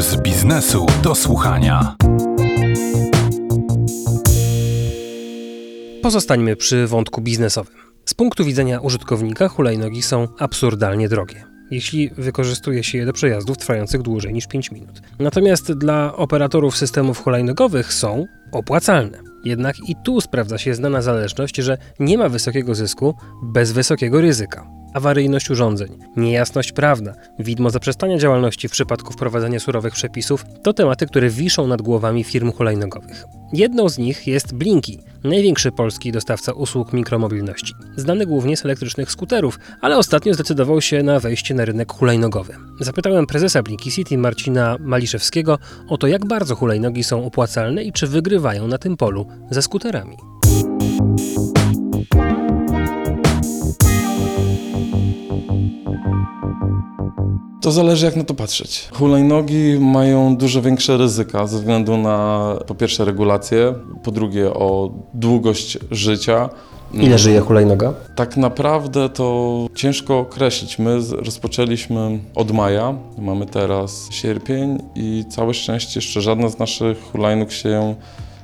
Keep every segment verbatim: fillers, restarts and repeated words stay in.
Z biznesu do słuchania. Pozostańmy przy wątku biznesowym. Z punktu widzenia użytkownika hulajnogi są absurdalnie drogie, jeśli wykorzystuje się je do przejazdów trwających dłużej niż pięć minut. Natomiast dla operatorów systemów hulajnogowych są opłacalne. Jednak i tu sprawdza się znana zależność, że nie ma wysokiego zysku bez wysokiego ryzyka. Awaryjność urządzeń, niejasność prawna, widmo zaprzestania działalności w przypadku wprowadzenia surowych przepisów to tematy, które wiszą nad głowami firm hulajnogowych. Jedną z nich jest Blinky, największy polski dostawca usług mikromobilności. Znany głównie z elektrycznych skuterów, ale ostatnio zdecydował się na wejście na rynek hulajnogowy. Zapytałem prezesa Blinky City Marcina Maliszewskiego o to, jak bardzo hulajnogi są opłacalne i czy wygrywają na tym polu ze skuterami. To zależy, jak na to patrzeć. Hulajnogi mają dużo większe ryzyka ze względu na po pierwsze regulacje, po drugie o długość życia. Ile żyje hulajnoga? Tak naprawdę to ciężko określić. My rozpoczęliśmy od maja, mamy teraz sierpień i całe szczęście jeszcze żadna z naszych hulajnóg się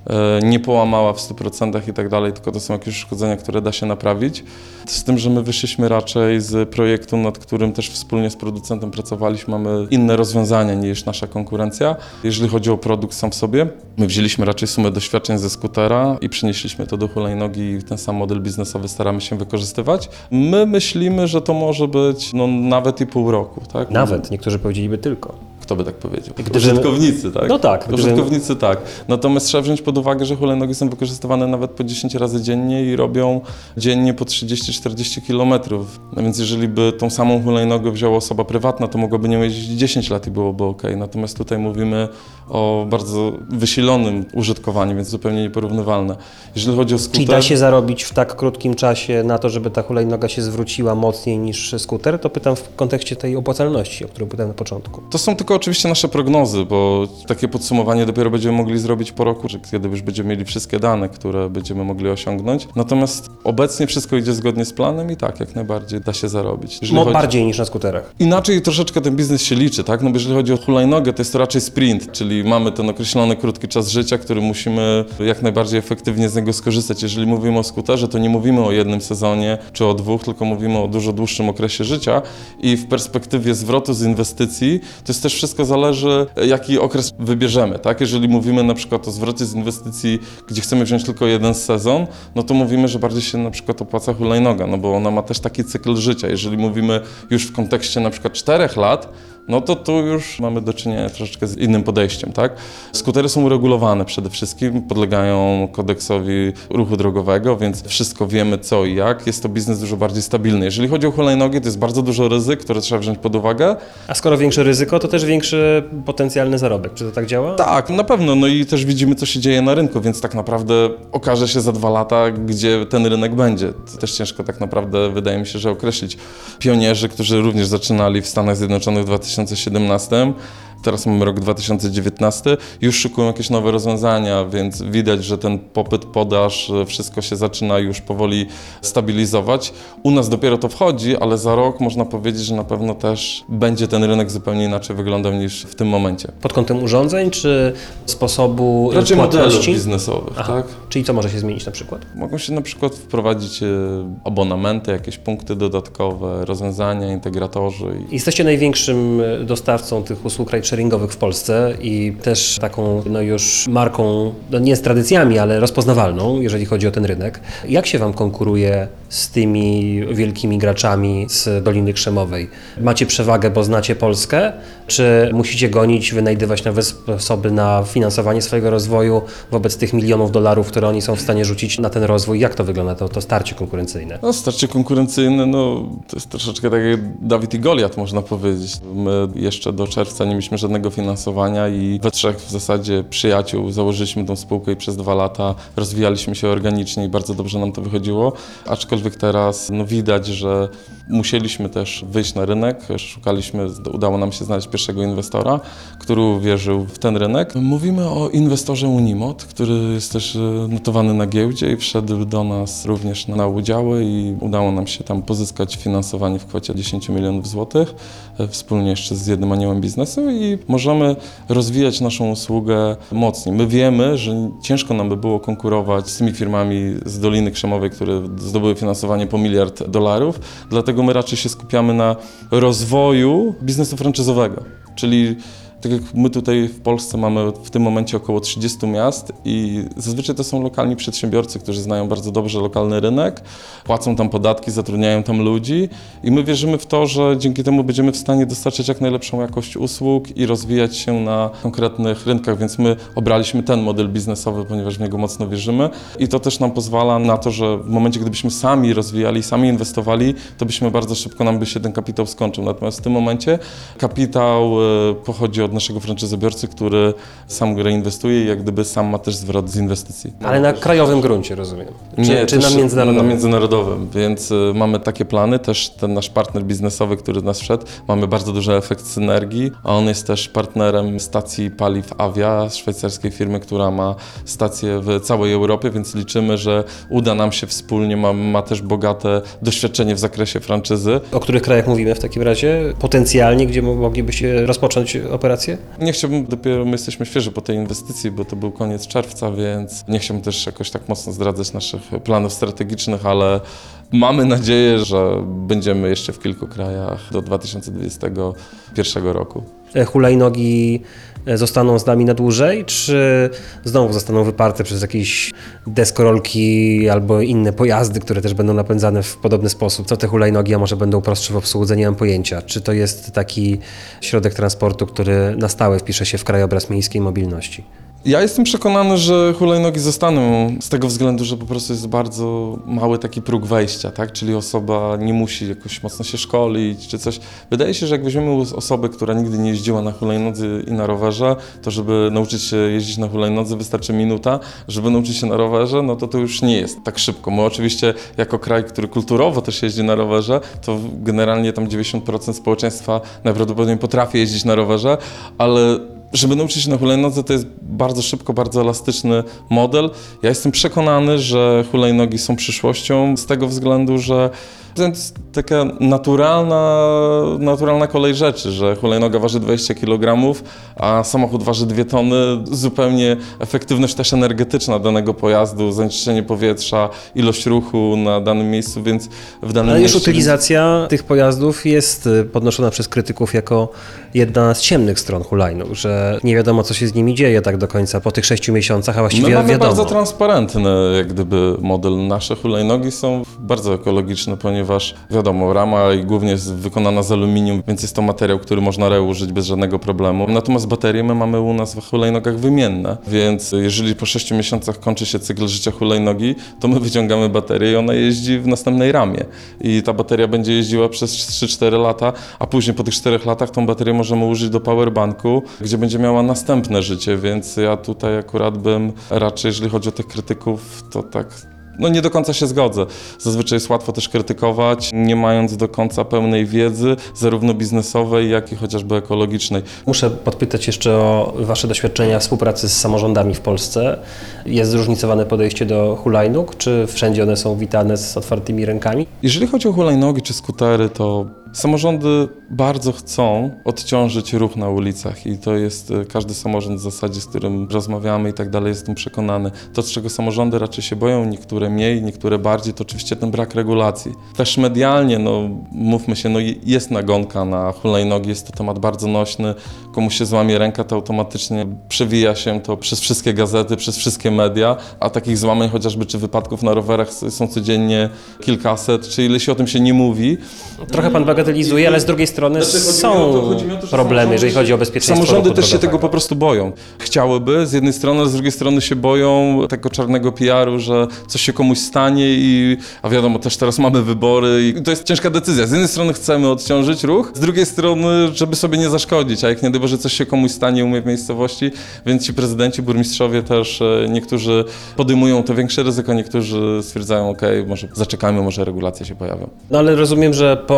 nie połamała w stu procentach i tak dalej, tylko to są jakieś uszkodzenia, które da się naprawić. Z tym, że my wyszliśmy raczej z projektu, nad którym też wspólnie z producentem pracowaliśmy, mamy inne rozwiązania niż nasza konkurencja. Jeżeli chodzi o produkt sam w sobie, my wzięliśmy raczej sumę doświadczeń ze skutera i przenieśliśmy to do hulajnogi i ten sam model biznesowy staramy się wykorzystywać. My myślimy, że to może być no, nawet i pół roku. Tak? Nawet, niektórzy powiedzieliby tylko. Kto by tak powiedział? Gdyby... Użytkownicy, tak? No tak. Gdyby... Użytkownicy, tak. Natomiast trzeba wziąć pod uwagę, że hulajnogi są wykorzystywane nawet po dziesięć razy dziennie i robią dziennie po trzydzieści czterdzieści kilometrów. No więc jeżeli by tą samą hulajnogę wzięła osoba prywatna, to mogłaby nią jeździć dziesięć lat i byłoby ok. Natomiast tutaj mówimy o bardzo wysilonym użytkowaniu, więc zupełnie nieporównywalne. Jeżeli chodzi o skuter... Czyli da się zarobić w tak krótkim czasie na to, żeby ta hulajnoga się zwróciła mocniej niż skuter? To pytam w kontekście tej opłacalności, o której pytałem na początku. To są tylko oczywiście nasze prognozy, bo takie podsumowanie dopiero będziemy mogli zrobić po roku, kiedy już będziemy mieli wszystkie dane, które będziemy mogli osiągnąć. Natomiast obecnie wszystko idzie zgodnie z planem i tak, jak najbardziej da się zarobić. No chodzi... bardziej niż na skuterach. Inaczej troszeczkę ten biznes się liczy, tak? No bo jeżeli chodzi o hulajnogę, to jest to raczej sprint, czyli mamy ten określony krótki czas życia, który musimy jak najbardziej efektywnie z niego skorzystać. Jeżeli mówimy o skuterze, to nie mówimy o jednym sezonie czy o dwóch, tylko mówimy o dużo dłuższym okresie życia i w perspektywie zwrotu z inwestycji to jest też wszystko zależy, jaki okres wybierzemy, tak? Jeżeli mówimy na przykład o zwrocie z inwestycji, gdzie chcemy wziąć tylko jeden sezon, no to mówimy, że bardziej się na przykład opłaca hulajnoga, no bo ona ma też taki cykl życia. Jeżeli mówimy już w kontekście na przykład czterech lat, no to tu już mamy do czynienia troszeczkę z innym podejściem, tak? Skutery są uregulowane przede wszystkim, podlegają kodeksowi ruchu drogowego, więc wszystko wiemy co i jak. Jest to biznes dużo bardziej stabilny. Jeżeli chodzi o hulajnogi, to jest bardzo dużo ryzyk, które trzeba wziąć pod uwagę. A skoro większe ryzyko, to też większy potencjalny zarobek. Czy to tak działa? Tak, na pewno. No i też widzimy, co się dzieje na rynku, więc tak naprawdę okaże się za dwa lata, gdzie ten rynek będzie. To też ciężko tak naprawdę, wydaje mi się, że określić. Pionierzy, którzy również zaczynali w Stanach Zjednoczonych w dwa tysiące siedemnastym, teraz mamy rok dwa tysiące dziewiętnasty, już szykują jakieś nowe rozwiązania, więc widać, że ten popyt, podaż, wszystko się zaczyna już powoli stabilizować. U nas dopiero to wchodzi, ale za rok można powiedzieć, że na pewno też będzie ten rynek zupełnie inaczej wyglądał niż w tym momencie. Pod kątem urządzeń czy sposobu Raczej płatności? modelów biznesowych, Aha. tak? Czyli co może się zmienić na przykład? Mogą się na przykład wprowadzić abonamenty, jakieś punkty dodatkowe, rozwiązania, integratorzy. Jesteście największym dostawcą tych usług ride-sharingowych w Polsce i też taką no już marką, no nie z tradycjami, ale rozpoznawalną, jeżeli chodzi o ten rynek. Jak się Wam konkuruje z tymi wielkimi graczami z Doliny Krzemowej? Macie przewagę, bo znacie Polskę? Czy musicie gonić, wynajdywać nowe sposoby na finansowanie swojego rozwoju wobec tych milionów dolarów, które oni są w stanie rzucić na ten rozwój? Jak to wygląda, to, to starcie konkurencyjne? No, starcie konkurencyjne, no to jest troszeczkę tak jak Dawid i Goliat, można powiedzieć. My jeszcze do czerwca nie mieliśmy żadnego finansowania i we trzech w zasadzie przyjaciół założyliśmy tą spółkę i przez dwa lata rozwijaliśmy się organicznie i bardzo dobrze nam to wychodziło. Aczkolwiek teraz no, widać, że musieliśmy też wyjść na rynek, szukaliśmy, udało nam się znaleźć pierwszego inwestora, który uwierzył w ten rynek. Mówimy o inwestorze Unimod, który jest też notowany na giełdzie i wszedł do nas również na udziały i udało nam się tam pozyskać finansowanie w kwocie dziesięć milionów złotych, wspólnie jeszcze z jednym aniołem biznesu i hulajnogi możemy rozwijać naszą usługę mocniej. My wiemy, że ciężko nam by było konkurować z tymi firmami z Doliny Krzemowej, które zdobyły finansowanie po miliard dolarów, dlatego my raczej się skupiamy na rozwoju biznesu franczyzowego, czyli tak jak my tutaj w Polsce mamy w tym momencie około trzydziestu miast i zazwyczaj to są lokalni przedsiębiorcy, którzy znają bardzo dobrze lokalny rynek, płacą tam podatki, zatrudniają tam ludzi i my wierzymy w to, że dzięki temu będziemy w stanie dostarczyć jak najlepszą jakość usług i rozwijać się na konkretnych rynkach, więc my obraliśmy ten model biznesowy, ponieważ w niego mocno wierzymy i to też nam pozwala na to, że w momencie, gdybyśmy sami rozwijali, sami inwestowali, to byśmy bardzo szybko nam by się ten kapitał skończył. Natomiast w tym momencie kapitał pochodzi od naszego franczyzobiorcy, który sam reinwestuje i jak gdyby sam ma też zwrot z inwestycji. Ale na krajowym gruncie, rozumiem? Czy, Nie, czy na też międzynarodowym? Na międzynarodowym, więc y, mamy takie plany, też ten nasz partner biznesowy, który do nas wszedł, mamy bardzo duży efekt synergii, a on jest też partnerem stacji paliw Avia, szwajcarskiej firmy, która ma stacje w całej Europie, więc liczymy, że uda nam się wspólnie, ma, ma też bogate doświadczenie w zakresie franczyzy. O których krajach mówimy w takim razie? Potencjalnie, gdzie moglibyście rozpocząć operację? Nie chciałbym, dopiero my jesteśmy świeży po tej inwestycji, bo to był koniec czerwca, więc nie chciałbym też jakoś tak mocno zdradzać naszych planów strategicznych, ale mamy nadzieję, że będziemy jeszcze w kilku krajach do dwa tysiące dwudziestego pierwszego roku. Hulajnogi zostaną z nami na dłużej, czy znowu zostaną wyparte przez jakieś deskorolki albo inne pojazdy, które też będą napędzane w podobny sposób? Co te hulajnogi, a może będą prostsze w obsłudze, nie mam pojęcia. Czy to jest taki środek transportu, który na stałe wpisze się w krajobraz miejskiej mobilności? Ja jestem przekonany, że hulajnogi zostaną z tego względu, że po prostu jest bardzo mały taki próg wejścia, tak? Czyli osoba nie musi jakoś mocno się szkolić czy coś. Wydaje się, że jak weźmiemy osobę, która nigdy nie jeździła na hulajnodze i na rowerze, to żeby nauczyć się jeździć na hulajnodze wystarczy minuta, żeby nauczyć się na rowerze, no to to już nie jest tak szybko. My oczywiście jako kraj, który kulturowo też jeździ na rowerze, to generalnie tam dziewięćdziesiąt procent społeczeństwa najprawdopodobniej potrafi jeździć na rowerze, ale żeby nauczyć się na hulajnodze, to jest bardzo szybko, bardzo elastyczny model. Ja jestem przekonany, że hulajnogi są przyszłością z tego względu, że to jest taka naturalna, naturalna kolej rzeczy, że hulajnoga waży dwadzieścia kilogramów, a samochód waży dwie tony. Zupełnie efektywność też energetyczna danego pojazdu, zanieczyszczenie powietrza, ilość ruchu na danym miejscu, więc w danym Ale już mieście... utylizacja tych pojazdów jest podnoszona przez krytyków jako jedna z ciemnych stron hulajnóg, że nie wiadomo, co się z nimi dzieje tak do końca po tych sześciu miesiącach, a właściwie My mamy wiadomo. bardzo transparentny jak gdyby model. Nasze hulajnogi są bardzo ekologiczne, ponieważ wiadomo, rama i głównie jest wykonana z aluminium, więc jest to materiał, który można reużyć bez żadnego problemu. Natomiast baterie my mamy u nas w hulajnogach wymienne, więc jeżeli po sześciu miesiącach kończy się cykl życia hulajnogi, to my wyciągamy baterię i ona jeździ w następnej ramie. I ta bateria będzie jeździła przez trzy cztery lata, a później po tych czterech latach tą baterię możemy użyć do powerbanku, gdzie będzie miała następne życie, więc ja tutaj akurat bym raczej, jeżeli chodzi o tych krytyków, to tak... No nie do końca się zgodzę. Zazwyczaj jest łatwo też krytykować, nie mając do końca pełnej wiedzy, zarówno biznesowej, jak i chociażby ekologicznej. Muszę podpytać jeszcze o Wasze doświadczenia współpracy z samorządami w Polsce. Jest zróżnicowane podejście do hulajnóg, czy wszędzie one są witane z otwartymi rękami? Jeżeli chodzi o hulajnogi czy skutery, to samorządy bardzo chcą odciążyć ruch na ulicach i to jest każdy samorząd w zasadzie, z którym rozmawiamy i tak dalej, jest tym przekonany. To, z czego samorządy raczej się boją, niektóre mniej, niektóre bardziej, to oczywiście ten brak regulacji. Też medialnie, no mówmy się, no jest nagonka na hulajnogi, jest to temat bardzo nośny. Komuś się złamie ręka, to automatycznie przewija się to przez wszystkie gazety, przez wszystkie media, a takich złamań chociażby czy wypadków na rowerach są codziennie kilkaset, czy ile się o tym się nie mówi. Trochę pan bagatelizuje, ale z drugiej strony Znaczy, chodzi są mi o to, chodzi mi o to, że problemy, jeżeli chodzi o bezpieczeństwo samorządy ruchu też się drogowego. tego po prostu boją. Chciałyby z jednej strony, ale z drugiej strony się boją tego czarnego P R u, że coś się komuś stanie i, a wiadomo, też teraz mamy wybory i to jest ciężka decyzja. Z jednej strony chcemy odciążyć ruch, z drugiej strony, żeby sobie nie zaszkodzić, a jak nie daj Boże, coś się komuś stanie u mnie w miejscowości, więc ci prezydenci, burmistrzowie też, niektórzy podejmują to większe ryzyko, niektórzy stwierdzają, ok, może zaczekajmy, może regulacje się pojawią. No ale rozumiem, że po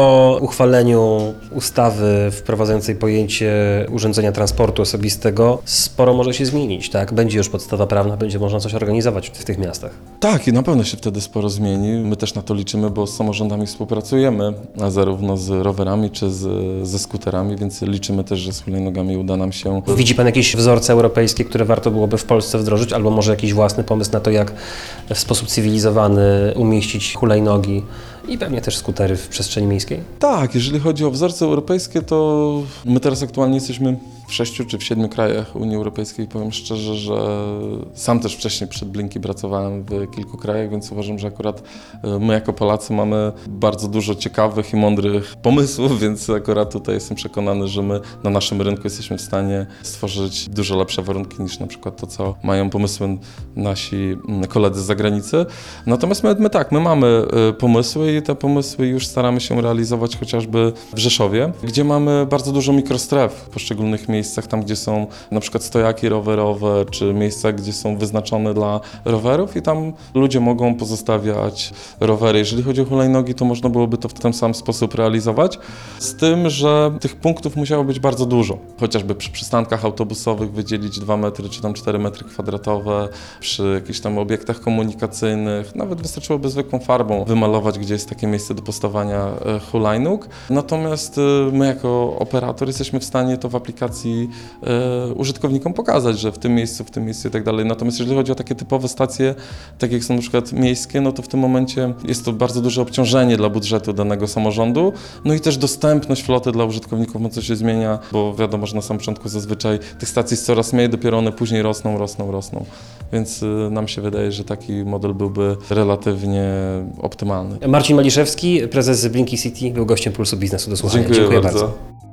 uchwaleniu ustawy wprowadzającej pojęcie urządzenia transportu osobistego sporo może się zmienić, tak? Będzie już podstawa prawna, będzie można coś organizować w tych miastach. Tak, i na pewno się wtedy sporo zmieni. My też na to liczymy, bo z samorządami współpracujemy, a zarówno z rowerami, czy z, ze skuterami, więc liczymy też, że z hulajnogami uda nam się. Widzi Pan jakieś wzorce europejskie, które warto byłoby w Polsce wdrożyć, albo może jakiś własny pomysł na to, jak w sposób cywilizowany umieścić hulajnogi i pewnie też skutery w przestrzeni miejskiej? Tak, jeżeli chodzi o wzorce europejskie, to my teraz aktualnie jesteśmy w sześciu czy w siedmiu krajach Unii Europejskiej. Powiem szczerze, że sam też wcześniej przed Blinky pracowałem w kilku krajach, więc uważam, że akurat my jako Polacy mamy bardzo dużo ciekawych i mądrych pomysłów, więc akurat tutaj jestem przekonany, że my na naszym rynku jesteśmy w stanie stworzyć dużo lepsze warunki niż na przykład to, co mają pomysły nasi koledzy z zagranicy. Natomiast my, my tak, my mamy pomysły i te pomysły już staramy się realizować chociażby w Rzeszowie, gdzie mamy bardzo dużo mikrostref w poszczególnych miejscach, tam gdzie są na przykład stojaki rowerowe, czy miejsca, gdzie są wyznaczone dla rowerów i tam ludzie mogą pozostawiać rowery. Jeżeli chodzi o hulajnogi, to można byłoby to w ten sam sposób realizować, z tym, że tych punktów musiało być bardzo dużo. Chociażby przy przystankach autobusowych wydzielić dwa metry, czy tam cztery metry kwadratowe, przy jakichś tam obiektach komunikacyjnych, nawet wystarczyłoby zwykłą farbą wymalować, gdzie jest takie miejsce do postawania hulajnóg. Natomiast my jako operator jesteśmy w stanie to w aplikacji e, użytkownikom pokazać, że w tym miejscu, w tym miejscu i tak dalej. Natomiast jeżeli chodzi o takie typowe stacje, tak jak są na przykład miejskie, no to w tym momencie jest to bardzo duże obciążenie dla budżetu danego samorządu. No i też dostępność floty dla użytkowników mocno się zmienia, bo wiadomo, że na samym początku zazwyczaj tych stacji jest coraz mniej, dopiero one później rosną, rosną, rosną. Więc y, nam się wydaje, że taki model byłby relatywnie optymalny. Marcin Maliszewski, prezes Blinky City, był gościem Pulsu Biznesu do Słuchania. Dziękuję, Dziękuję bardzo. bardzo.